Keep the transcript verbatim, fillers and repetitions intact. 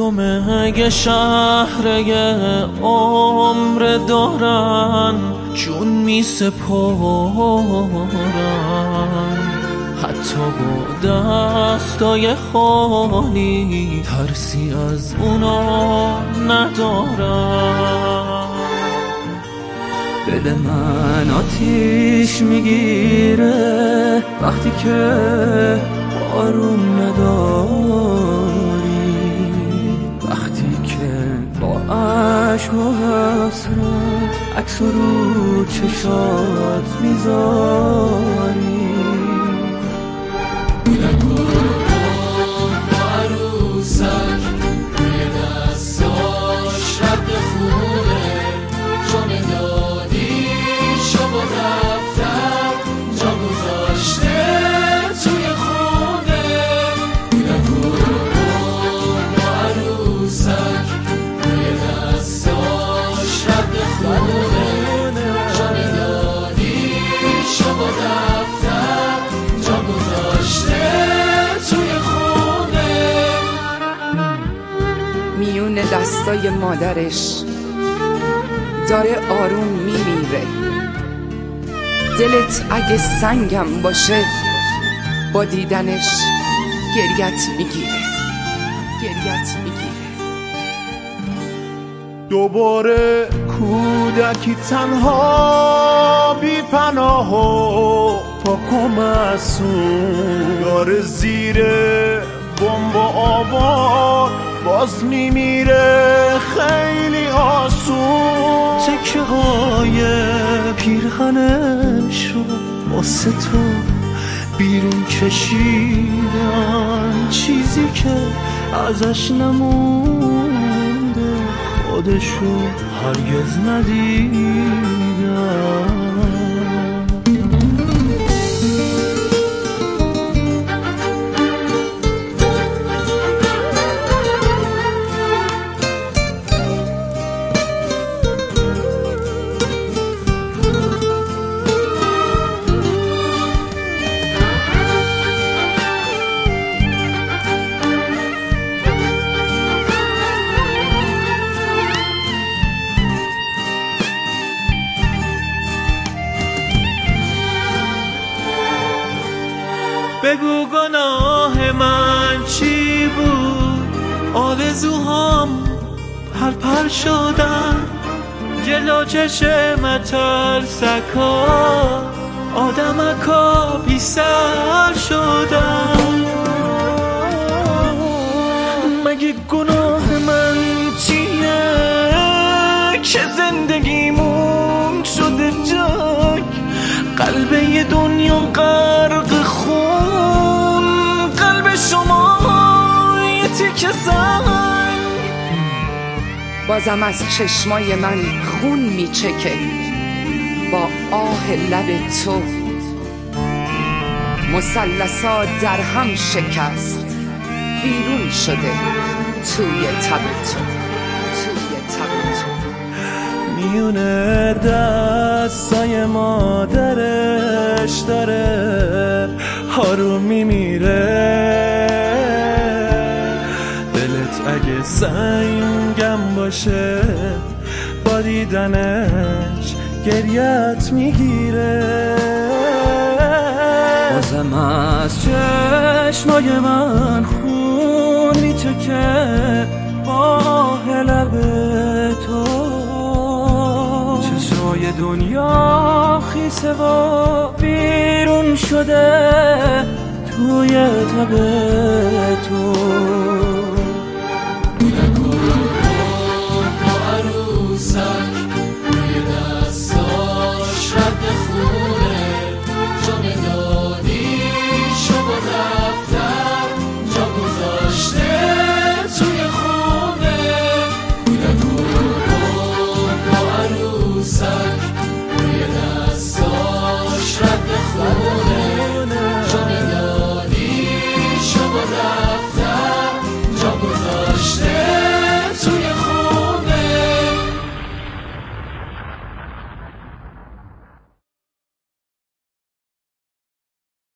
مردم اگه شهره عمر دارن جون می سپارن، حتی با دستای خالی ترسی از اونا ندارن. دل من آتیش میگیره وقتی که آروم نداری، وقتی که با عشق و حسرت عکس رو چشات میذاری. میون دستای مادرش داره آروم میمیره. دلت اگه سنگم باشه با دیدنش گریت میگیره، گریت میگیره. دوباره کودکی تنها بی پناه و پاک و معصوم داره زیر بمب و آوار باز میمیره خیلی آسون. تکه های پیرهنش رو واسه تو بیرون کشیدن، چیزی که ازش نمونده خودشو هرگز ندیدن. بگو گناه من چی بود؟ آرزوهام پر پر شدن، جلو چشم ترسکا آدمکا بی سر شدن. مگه گناه من چیه که زندگیمون شده جنگ؟ قلب یه دنیا غرق خون، قلب شما یه تیکه سنگ. بازم از چشمای من خون میچکه با آه لب تو. مثلثات در هم شکست، بیرون شده توی تب تو، توی تب تو. میونه دستای مادرش داره آروم میمیره. دلت اگه سنگم باشه با دیدنش گریت میگیره. بازم از چشمای من خون میچکه با لب تو. چشای دنیا خیسه و بیرون شده توی تب تو.